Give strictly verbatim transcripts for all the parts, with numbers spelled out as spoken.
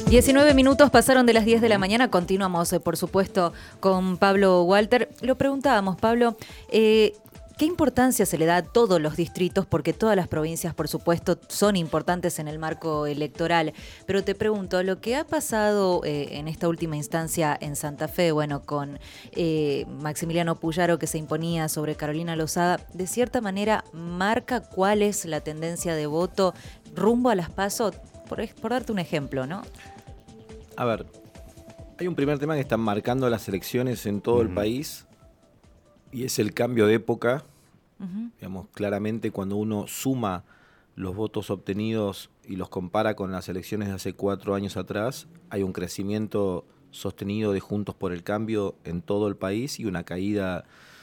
diecinueve minutos pasaron de las diez de la mañana. Continuamos, eh, por supuesto, con Pablo Walter. Lo preguntábamos, Pablo, eh, ¿qué importancia se le da a todos los distritos? Porque todas las provincias, por supuesto, son importantes en el marco electoral. Pero te pregunto, lo que ha pasado eh, en esta última instancia en Santa Fe, bueno, con eh, Maximiliano Puyaro que se imponía sobre Carolina Lozada, de cierta manera marca cuál es la tendencia de voto rumbo a las PASO, por, por darte un ejemplo, ¿no? A ver, hay un primer tema que están marcando las elecciones en todo uh-huh. el país y es el cambio de época. Uh-huh. Digamos, claramente cuando uno suma los votos obtenidos y los compara con las elecciones de hace cuatro años atrás, hay un crecimiento sostenido de Juntos por el Cambio en todo el país y una caída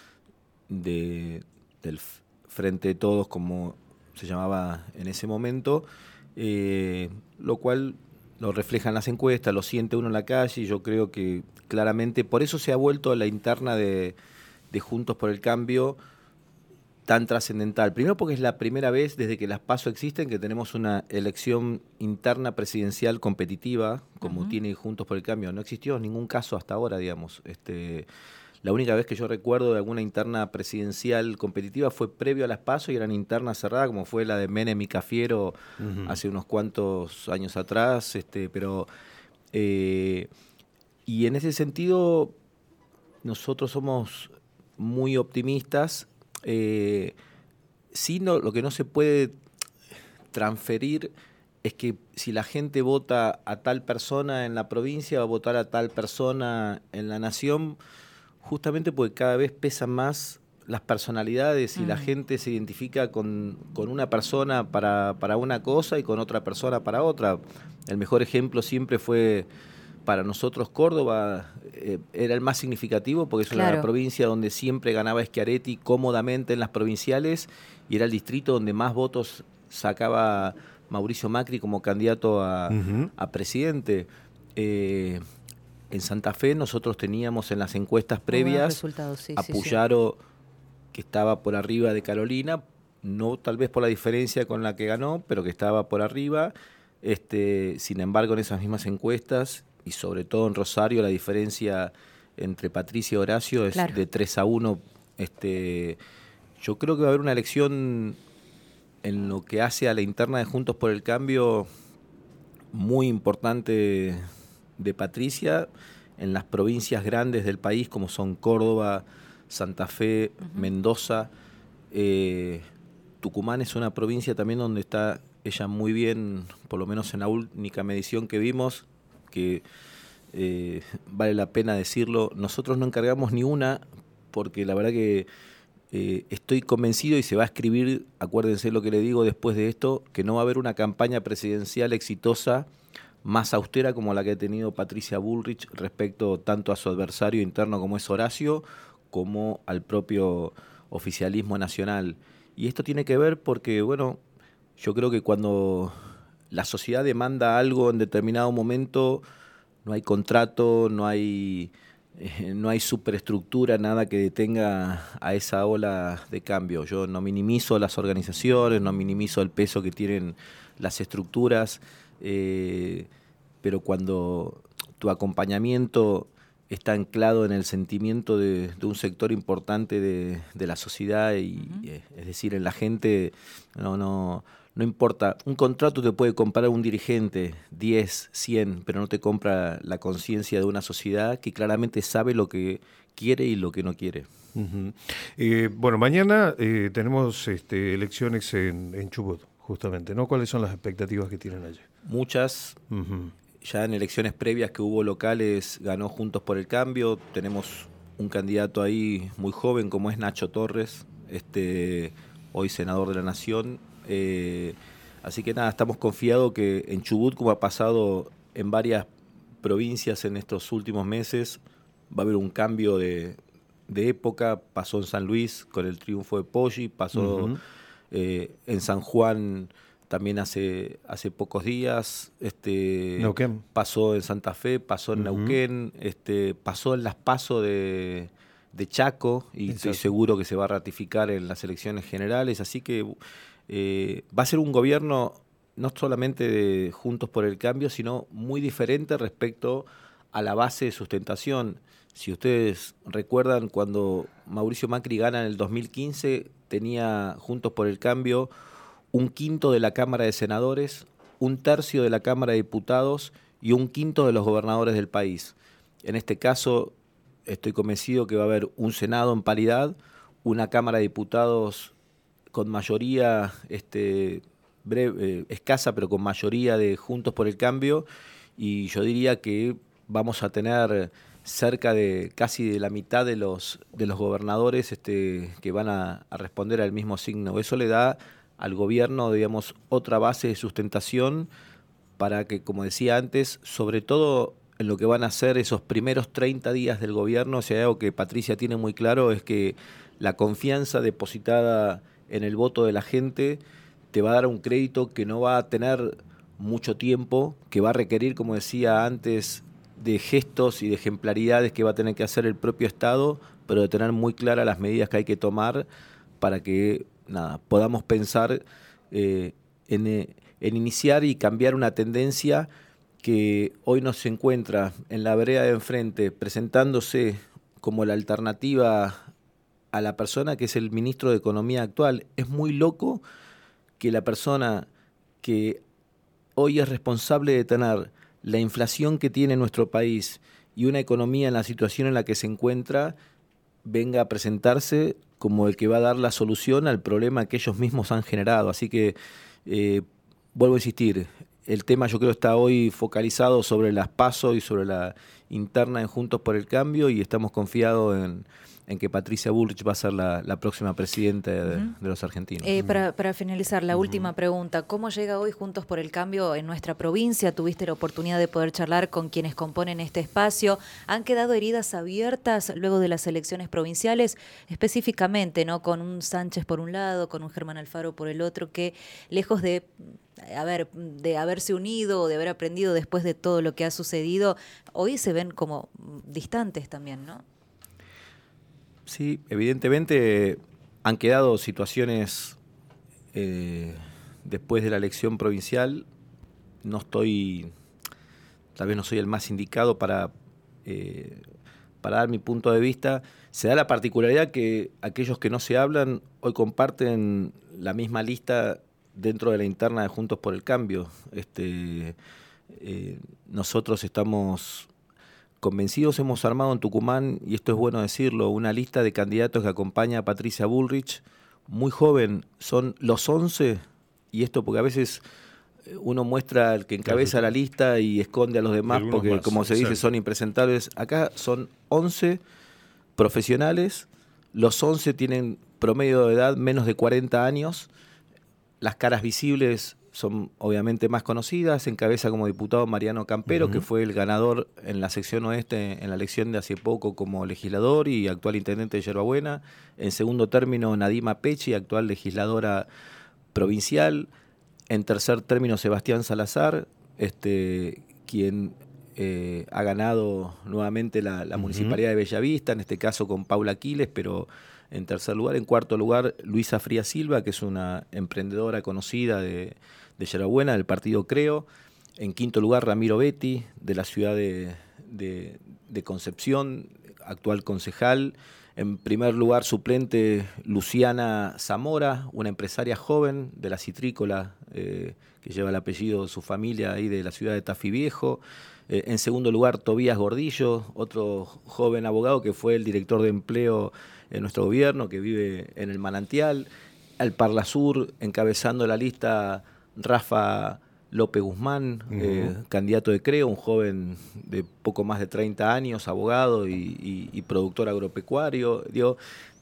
de, del Frente de Todos, como se llamaba en ese momento, eh, lo cual lo reflejan las encuestas, lo siente uno en la calle, y yo creo que claramente por eso se ha vuelto la interna de, de Juntos por el Cambio tan trascendental. Primero porque es la primera vez desde que las PASO existen que tenemos una elección interna presidencial competitiva, como uh-huh. tiene Juntos por el Cambio. No existió ningún caso hasta ahora, digamos. Este, la única vez que yo recuerdo de alguna interna presidencial competitiva fue previo a las PASO y eran internas cerradas, como fue la de Menem y Cafiero uh-huh. hace unos cuantos años atrás. Este, pero eh, y en ese sentido nosotros somos muy optimistas. Eh, sí, no, lo que no se puede transferir es que si la gente vota a tal persona en la provincia va a votar a tal persona en la nación, justamente porque cada vez pesan más las personalidades y mm. la gente se identifica con, con una persona para, para una cosa y con otra persona para otra. El mejor ejemplo siempre fue para nosotros Córdoba, eh, era el más significativo porque es claro. una provincia donde siempre ganaba Schiaretti cómodamente en las provinciales y era el distrito donde más votos sacaba Mauricio Macri como candidato a, uh-huh. a presidente. Eh, en Santa Fe nosotros teníamos en las encuestas previas sí, a sí, Puyaro, sí. que estaba por arriba de Carolina, no tal vez por la diferencia con la que ganó, pero que estaba por arriba. Este, sin embargo, en esas mismas encuestas, y sobre todo en Rosario, la diferencia entre Patricia y Horacio es claro. de tres a uno. Este, yo creo que va a haber una elección en lo que hace a la interna de Juntos por el Cambio muy importante de Patricia, en las provincias grandes del país como son Córdoba, Santa Fe, uh-huh. Mendoza. Eh, Tucumán es una provincia también donde está ella muy bien, por lo menos en la única medición que vimos, que eh, vale la pena decirlo, nosotros no encargamos ni una, porque la verdad que eh, estoy convencido y se va a escribir, acuérdense lo que le digo después de esto, que no va a haber una campaña presidencial exitosa más austera como la que ha tenido Patricia Bullrich respecto tanto a su adversario interno como es Horacio, como al propio oficialismo nacional. Y esto tiene que ver porque, bueno, yo creo que cuando la sociedad demanda algo en determinado momento, no hay contrato, no hay, eh, no hay superestructura, nada que detenga a esa ola de cambio. Yo no minimizo las organizaciones, no minimizo el peso que tienen las estructuras, eh, pero cuando tu acompañamiento está anclado en el sentimiento de, de un sector importante de, de la sociedad, y, uh-huh. eh, es decir, en la gente, no, no, no importa. Un contrato te puede comprar un dirigente, diez, cien, pero no te compra la conciencia de una sociedad que claramente sabe lo que quiere y lo que no quiere. Uh-huh. Eh, bueno, mañana eh, tenemos este, elecciones en, en Chubut, justamente, ¿no? ¿Cuáles son las expectativas que tienen allí? Muchas. Uh-huh. Ya en elecciones previas que hubo locales ganó Juntos por el Cambio. Tenemos un candidato ahí muy joven como es Nacho Torres, este, hoy senador de la Nación. Eh, así que nada, estamos confiados que en Chubut, como ha pasado en varias provincias en estos últimos meses, va a haber un cambio de, de época. Pasó en San Luis con el triunfo de Poggi, pasó uh-huh. eh, en San Juan también hace hace pocos días, este Neuquén. Pasó en Santa Fe, pasó en uh-huh. Neuquén, este pasó en las PASO de, de Chaco, y Exacto. estoy seguro que se va a ratificar en las elecciones generales, así que eh, va a ser un gobierno no solamente de Juntos por el Cambio, sino muy diferente respecto a la base de sustentación. Si ustedes recuerdan, cuando Mauricio Macri gana en el dos mil quince, tenía Juntos por el Cambio un quinto de la Cámara de Senadores, un tercio de la Cámara de Diputados y un quinto de los gobernadores del país. En este caso, estoy convencido que va a haber un Senado en paridad, una Cámara de Diputados con mayoría este, breve, eh, escasa, pero con mayoría de Juntos por el Cambio, y yo diría que vamos a tener cerca de casi de la mitad de los, de los gobernadores este, que van a, a responder al mismo signo. Eso le da al gobierno, digamos, otra base de sustentación para que, como decía antes, sobre todo en lo que van a ser esos primeros treinta días del gobierno, o sea, algo que Patricia tiene muy claro es que la confianza depositada en el voto de la gente te va a dar un crédito que no va a tener mucho tiempo, que va a requerir, como decía antes, de gestos y de ejemplaridades que va a tener que hacer el propio Estado, pero de tener muy claras las medidas que hay que tomar para que nada, podamos pensar eh, en, en iniciar y cambiar una tendencia que hoy nos encuentra en la vereda de enfrente, presentándose como la alternativa a la persona que es el ministro de Economía actual. Es muy loco que la persona que hoy es responsable de tener la inflación que tiene nuestro país y una economía en la situación en la que se encuentra, venga a presentarse como el que va a dar la solución al problema que ellos mismos han generado. Así que, eh, vuelvo a insistir, el tema yo creo está hoy focalizado sobre las PASO y sobre la interna en Juntos por el Cambio, y estamos confiados en, en que Patricia Bullrich va a ser la, la próxima presidenta de, uh-huh. de los argentinos. Eh, para, para finalizar, la uh-huh. última pregunta. ¿Cómo llega hoy Juntos por el Cambio en nuestra provincia? ¿Tuviste la oportunidad de poder charlar con quienes componen este espacio? ¿Han quedado heridas abiertas luego de las elecciones provinciales? Específicamente, ¿no? Con un Sánchez por un lado, con un Germán Alfaro por el otro, que lejos de... A ver, de haberse unido o de haber aprendido después de todo lo que ha sucedido, hoy se ven como distantes también, ¿no? Sí, evidentemente han quedado situaciones eh, después de la elección provincial. No estoy, tal vez no soy el más indicado para, eh, para dar mi punto de vista. Se da la particularidad que aquellos que no se hablan hoy comparten la misma lista dentro de la interna de Juntos por el Cambio. Este, eh, nosotros estamos convencidos, hemos armado en Tucumán, y esto es bueno decirlo, una lista de candidatos que acompaña a Patricia Bullrich, muy joven, son los once, y esto porque a veces uno muestra al que encabeza la lista y esconde a los demás porque, más, como se dice, exacto, son impresentables. Acá son once profesionales, los once tienen promedio de edad menos de cuarenta años, las caras visibles son obviamente más conocidas. Encabeza como diputado Mariano Campero, uh-huh. que fue el ganador en la sección oeste en la elección de hace poco como legislador y actual intendente de Yerbabuena. En segundo término, Nadima Pechi, actual legisladora provincial. En tercer término, Sebastián Salazar, este, quien eh, ha ganado nuevamente la, la uh-huh. Municipalidad de Bellavista, en este caso con Paula Aquiles, pero en tercer lugar. En cuarto lugar, Luisa Frías Silva, que es una emprendedora conocida de, de Yerbabuena, del partido Creo. En quinto lugar, Ramiro Betti, de la ciudad de, de, de Concepción, actual concejal. En primer lugar, suplente, Luciana Zamora, una empresaria joven de la citrícola, eh, que lleva el apellido de su familia ahí de la ciudad de Tafí Viejo. Eh, en segundo lugar, Tobías Gordillo, otro joven abogado que fue el director de empleo en nuestro gobierno, que vive en el Manantial. Al Parla Sur, encabezando la lista, Rafa López Guzmán, uh-huh. eh, candidato de Creo, un joven de poco más de treinta años, abogado y, y, y productor agropecuario. Digo,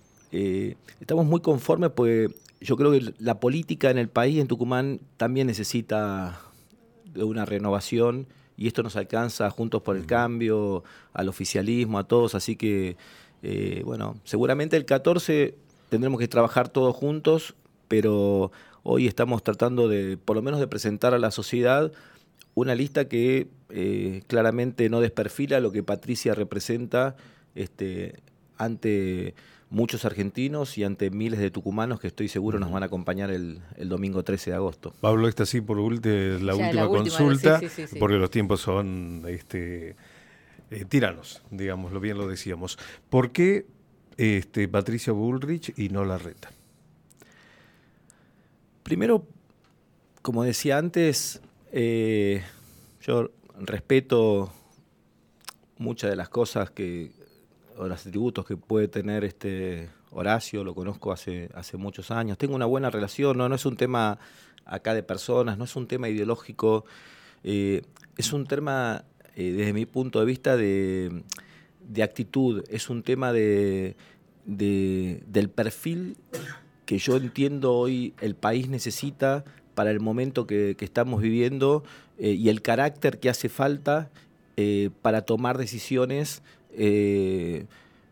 eh, estamos muy conformes porque yo creo que la política en el país, en Tucumán, también necesita de una renovación, y esto nos alcanza Juntos por el Cambio, al oficialismo, a todos, así que Eh, bueno, seguramente el catorce tendremos que trabajar todos juntos, pero hoy estamos tratando de, por lo menos, de presentar a la sociedad una lista que eh, claramente no desperfila lo que Patricia representa este, ante muchos argentinos y ante miles de tucumanos que estoy seguro nos van a acompañar el, el domingo trece de agosto. Pablo, esta sí por ulti- la Ya, última la última, consulta, sí, sí, sí, sí. porque los tiempos son este, eh, tiranos, digámoslo bien, lo decíamos. ¿Por qué este, Patricia Bullrich y no Larreta? Primero, como decía antes, eh, yo respeto muchas de las cosas que, o los atributos que puede tener este Horacio, lo conozco hace, hace muchos años, tengo una buena relación, no, no es un tema acá de personas, no es un tema ideológico, eh, es un tema, eh, desde mi punto de vista, de, de actitud, es un tema de, de, del perfil que yo entiendo hoy el país necesita para el momento que, que estamos viviendo eh, y el carácter que hace falta eh, para tomar decisiones eh,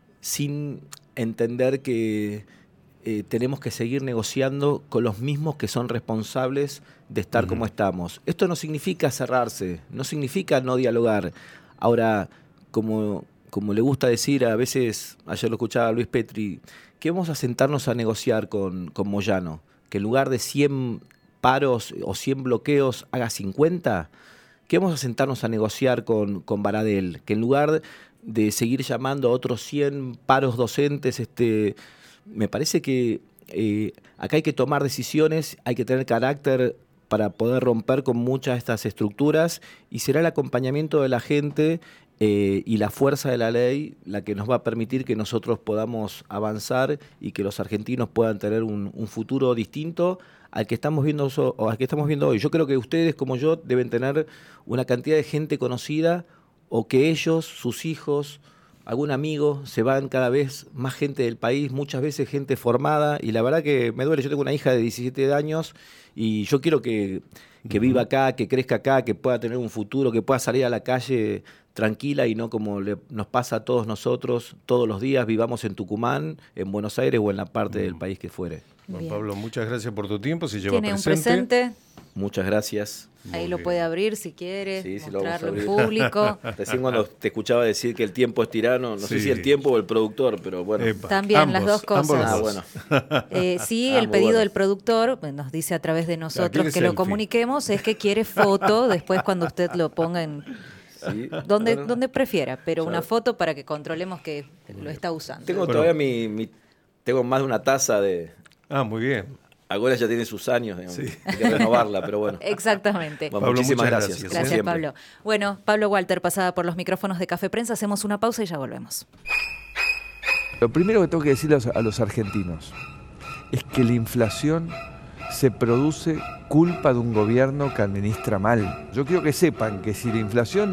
sin entender que eh, tenemos que seguir negociando con los mismos que son responsables de estar uh-huh. como estamos. Esto no significa cerrarse, no significa no dialogar. Ahora, como, como le gusta decir, a veces, ayer lo escuchaba a Luis Petri, que vamos a sentarnos a negociar con, con Moyano, que en lugar de cien paros o cien bloqueos haga cincuenta, que vamos a sentarnos a negociar con, con Baradel, que en lugar de seguir llamando a otros cien paros docentes, este, me parece que eh, acá hay que tomar decisiones, hay que tener carácter para poder romper con muchas de estas estructuras y será el acompañamiento de la gente eh, y la fuerza de la ley la que nos va a permitir que nosotros podamos avanzar y que los argentinos puedan tener un, un futuro distinto al que estamos viendo o al que estamos viendo hoy. Yo creo que ustedes, como yo, deben tener una cantidad de gente conocida o que ellos, sus hijos, algún amigo, se van cada vez más gente del país, muchas veces gente formada, y la verdad que me duele. Yo tengo una hija de diecisiete años y yo quiero que, que viva acá, que crezca acá, que pueda tener un futuro, que pueda salir a la calle tranquila y no como le, nos pasa a todos nosotros todos los días, vivamos en Tucumán, en Buenos Aires o en la parte mm. del país que fuere. Juan Pablo, muchas gracias por tu tiempo. Se lleva ¿Tiene presente. un presente? Muchas gracias. Ahí lo puede abrir si quiere, sí, sí, mostrarlo en público. Recién cuando te escuchaba decir que el tiempo es tirano, no sí. sé si el tiempo o el productor, pero bueno. Epa. También ambos, las dos cosas. Ah, bueno. eh, sí, ah, el pedido bueno. del productor nos dice a través de nosotros que selfie. Lo comuniquemos, es que quiere foto después cuando usted lo ponga en... Sí, donde, bueno. donde prefiera, pero claro. Una foto para que controlemos que lo está usando. Tengo bueno. todavía mi, mi... Tengo más de una taza de... Ah, muy bien. Ahora ya tiene sus años, digamos, sí. Hay que renovarla, pero bueno. Exactamente. Bueno, Pablo, muchísimas gracias. Gracias, gracias Pablo. Bueno, Pablo Walter, pasada por los micrófonos de Café Prensa, hacemos una pausa y ya volvemos. Lo primero que tengo que decirle a los argentinos es que la inflación se produce culpa de un gobierno que administra mal. Yo quiero que sepan que si la inflación